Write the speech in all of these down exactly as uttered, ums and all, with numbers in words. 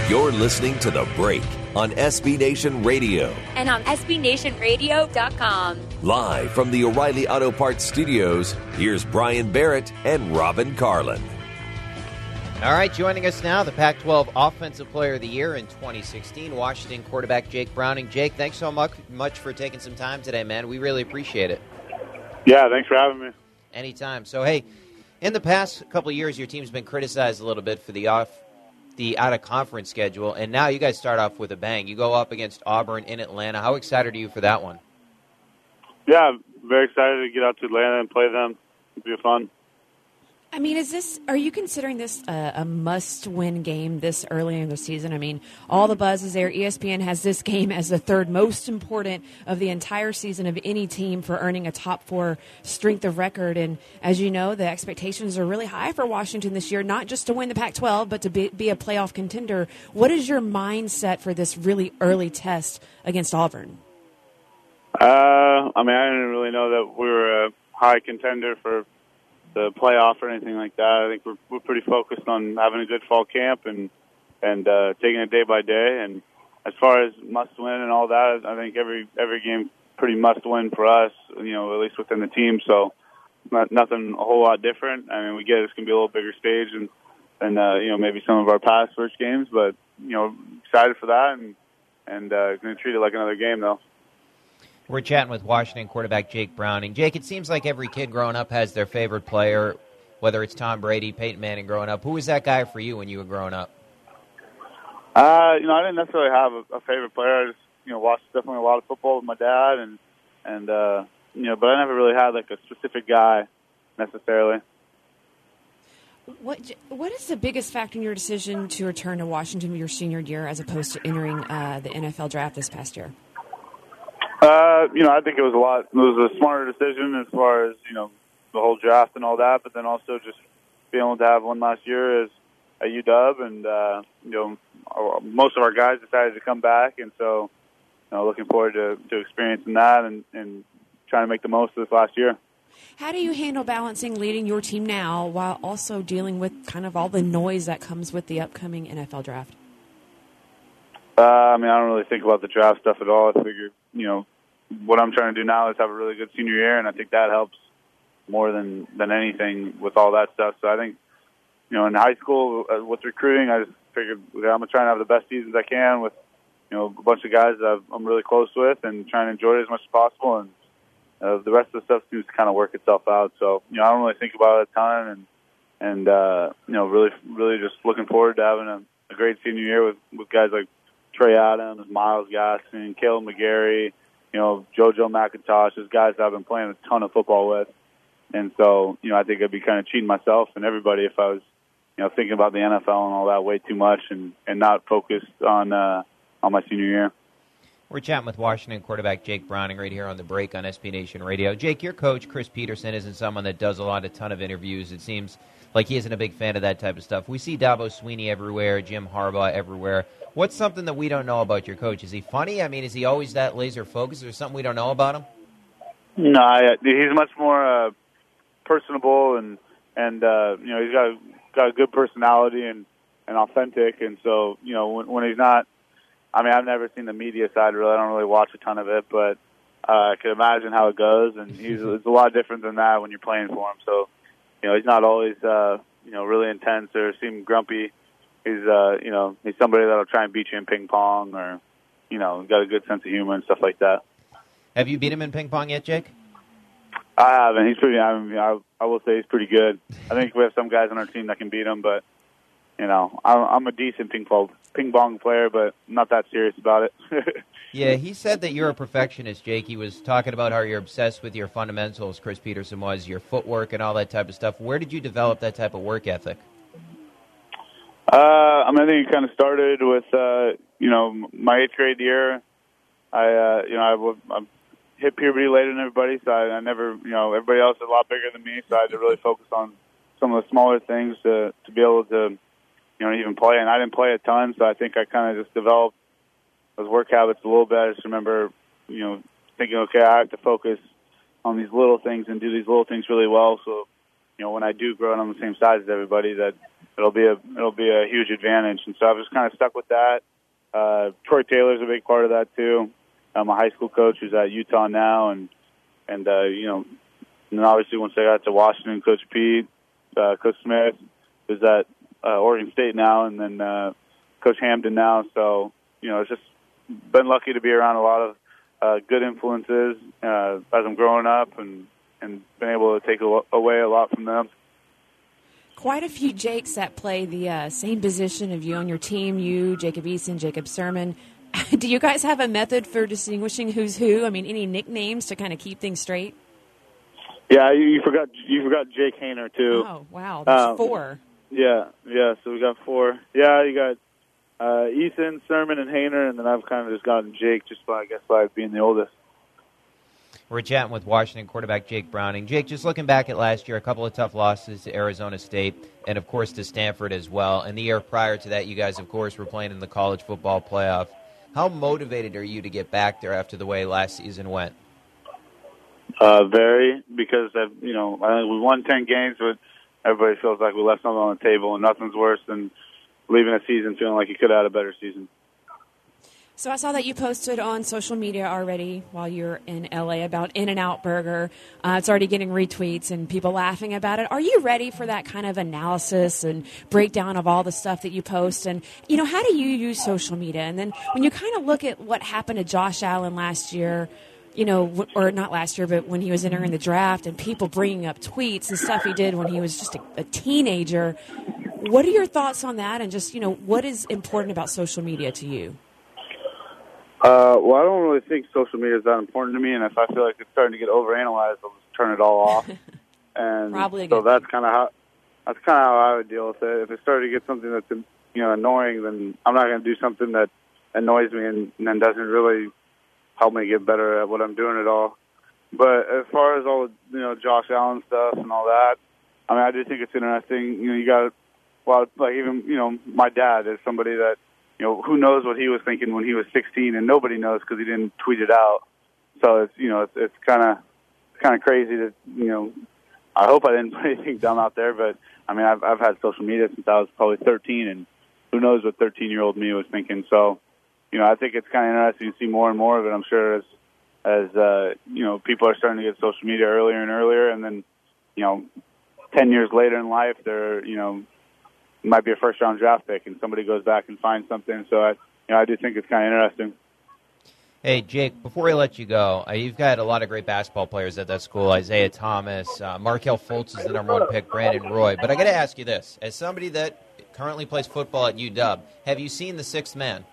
You're listening to The Break on S B Nation Radio. And on S B Nation Radio dot com. Live from the O'Reilly Auto Parts Studios, here's Brian Barrett and Robin Carlin. All right, joining us now, the Pac twelve Offensive Player of the Year in twenty sixteen, Washington quarterback Jake Browning. Jake, thanks so much, much for taking some time today, man. We really appreciate it. Yeah, thanks for having me. Anytime. So, hey, in the past couple of years, your team's been criticized a little bit for the off, the out-of-conference schedule, and now you guys start off with a bang. You go up against Auburn in Atlanta. How excited are you for that one? Yeah, very excited to get out to Atlanta and play them. It'll be fun. I mean, is this? Are you considering this a, a must-win game this early in the season? I mean, all the buzz is there. E S P N has this game as the third most important of the entire season of any team for earning a top four strength of record. And as you know, the expectations are really high for Washington this year, not just to win the Pac twelve, but to be, be a playoff contender. What is your mindset for this really early test against Auburn? Uh, I mean, I didn't really know that we were a high contender for the playoff or anything like that. I think we're we're pretty focused on having a good fall camp and and uh, taking it day by day. And as far as must win and all that, I think every every game pretty must win for us. You know, at least within the team. So not nothing a whole lot different. I mean, we get it's going to be a little bigger stage and and uh, you know maybe some of our past first games, but you know excited for that and and uh, going to treat it like another game though. We're chatting with Washington quarterback Jake Browning. Jake, it seems like every kid growing up has their favorite player, whether it's Tom Brady, Peyton Manning growing up. Who was that guy for you when you were growing up? Uh, you know, I didn't necessarily have a, a favorite player. I just, you know, watched definitely a lot of football with my dad, and and uh, you know, but I never really had like a specific guy necessarily. What What is the biggest factor in your decision to return to Washington your senior year as opposed to entering uh, the N F L draft this past year? Uh, you know, I think it was a lot. It was a smarter decision as far as you know the whole draft and all that, but then also just being able to have one last year as at U W, and uh, you know, most of our guys decided to come back, and so you know, looking forward to, to experiencing that and, and trying to make the most of this last year. How do you handle balancing leading your team now while also dealing with kind of all the noise that comes with the upcoming N F L draft? Uh, I mean, I don't really think about the draft stuff at all. I figure, you know, what I'm trying to do now is have a really good senior year, and I think that helps more than, than anything with all that stuff. So I think, you know, in high school uh, with recruiting, I just figured I'm going to try and have the best seasons I can with, you know, a bunch of guys that I'm really close with and trying to enjoy it as much as possible. And uh, the rest of the stuff seems to kind of work itself out. So, you know, I don't really think about it a ton, and, and uh, you know, really, really just looking forward to having a, a great senior year with, with guys like Trey Adams, Miles Gaskin, Caleb McGarry, you know, JoJo McIntosh, those guys that I've been playing a ton of football with. And so, you know, I think I'd be kind of cheating myself and everybody if I was, you know, thinking about the N F L and all that way too much and, and not focused on uh, on my senior year. We're chatting with Washington quarterback Jake Browning right here on The Break on S B Nation Radio. Jake, your coach, Chris Peterson, isn't someone that does a lot, a ton of interviews. It seems like he isn't a big fan of that type of stuff. We see Dabo Swinney everywhere, Jim Harbaugh everywhere. What's something that we don't know about your coach? Is he funny? I mean, is he always that laser focused? Is there something we don't know about him? No, I, he's much more uh, personable and and uh, you know he's got a, got a good personality and, and authentic. And so you know when, when he's not, I mean, I've never seen the media side really. I don't really watch a ton of it, but uh, I can imagine how it goes. And he's it's a lot different than that when you're playing for him. So you know he's not always uh, you know really intense or seem grumpy. He's, uh, you know, he's somebody that'll try and beat you in ping pong, or, you know, got a good sense of humor and stuff like that. Have you beat him in ping pong yet, Jake? I haven't. He's pretty. I mean, I, I will say he's pretty good. I think we have some guys on our team that can beat him, but you know, I'm, I'm a decent ping pong ping pong player, but not that serious about it. Yeah, he said that you're a perfectionist, Jake. He was talking about how you're obsessed with your fundamentals. Chris Peterson was your footwork and all that type of stuff. Where did you develop that type of work ethic? Uh, I mean, I think it kind of started with, uh, you know, my eighth grade year. I, uh, you know, I, I hit puberty later than everybody, so I, I never, you know, everybody else is a lot bigger than me, so I had to really focus on some of the smaller things to, to be able to, you know, even play. And I didn't play a ton, so I think I kind of just developed those work habits a little bit. I just remember, you know, thinking, okay, I have to focus on these little things and do these little things really well, so, you know, when I do grow and I'm the same size as everybody, that it'll be a it'll be a huge advantage. And so I've just kind of stuck with that. Uh, Troy Taylor's a big part of that too. I'm a high school coach who's at Utah now, and and uh, you know, and then obviously once I got to Washington, Coach Pete, uh, Coach Smith, who's at uh, Oregon State now, and then uh, Coach Hampton now. So you know, it's just been lucky to be around a lot of uh, good influences uh, as I'm growing up, and and been able to take a, away a lot from them. Quite a few Jakes that play the uh, same position of you on your team, you, Jacob Eason, Jacob Sermon. Do you guys have a method for distinguishing who's who? I mean, any nicknames to kind of keep things straight? Yeah, you, you forgot you forgot Jake Hayner, too. Oh, wow. There's um, four. Yeah, yeah, so we got four. Yeah, you got uh, Eason, Sermon, and Hayner, and then I've kind of just gotten Jake just by, I guess, by being the oldest. We're chatting with Washington quarterback Jake Browning. Jake, just looking back at last year, a couple of tough losses to Arizona State and, of course, to Stanford as well. And the year prior to that, you guys, of course, were playing in the college football playoff. How motivated are you to get back there after the way last season went? Uh, very, because, I've, you know, I think we won ten games, but everybody feels like we left something on the table, and nothing's worse than leaving a season feeling like you could have had a better season. So I saw that you posted on social media already while you're in L A about In-N-Out Burger. Uh, it's already getting retweets and people laughing about it. Are you ready for that kind of analysis and breakdown of all the stuff that you post? And, you know, how do you use social media? And then when you kind of look at what happened to Josh Allen last year, you know, or not last year, but when he was entering the draft and people bringing up tweets and stuff he did when he was just a, a teenager, what are your thoughts on that? And just, you know, what is important about social media to you? Uh, well, I don't really think social media is that important to me, and if I feel like it's starting to get overanalyzed, I'll just turn it all off. And Probably so good. that's kind of how that's kind of how I would deal with it. If it started to get something that's you know annoying, then I'm not going to do something that annoys me and, and then doesn't really help me get better at what I'm doing at all. But as far as all the you know Josh Allen stuff and all that, I mean, I do think it's interesting. You know, you got well, like even you know my dad is somebody that. You know, who knows what he was thinking when he was sixteen, and nobody knows because he didn't tweet it out. So it's you know it's it's kind of kind of crazy that you know. I hope I didn't put anything dumb out there, but I mean I've I've had social media since I was probably thirteen, and who knows what thirteen-year-old me was thinking. So you know I think it's kind of interesting to see more and more of it. I'm sure as as uh, you know people are starting to get social media earlier and earlier, and then you know ten years later in life they're you know. might be a first-round draft pick, and somebody goes back and finds something. So, I, you know, I do think it's kind of interesting. Hey, Jake, before I let you go, uh, you've got a lot of great basketball players at that school, Isaiah Thomas, uh, Markelle Fultz is the number one pick, Brandon Roy. But I got to ask you this. As somebody that currently plays football at U W, have you seen The Sixth Man?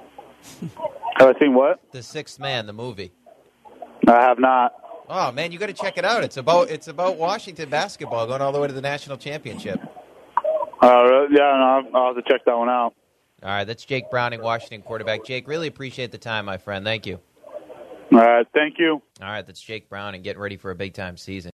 Have I seen what? The Sixth Man, the movie. I have not. Oh, man, you got to check it out. It's about it's about Washington basketball going all the way to the national championship. Uh, yeah, no, I'll have to check that one out. All right, that's Jake Browning, Washington quarterback. Jake, really appreciate the time, my friend. Thank you. All right, thank you. All right, that's Jake Browning getting ready for a big-time season.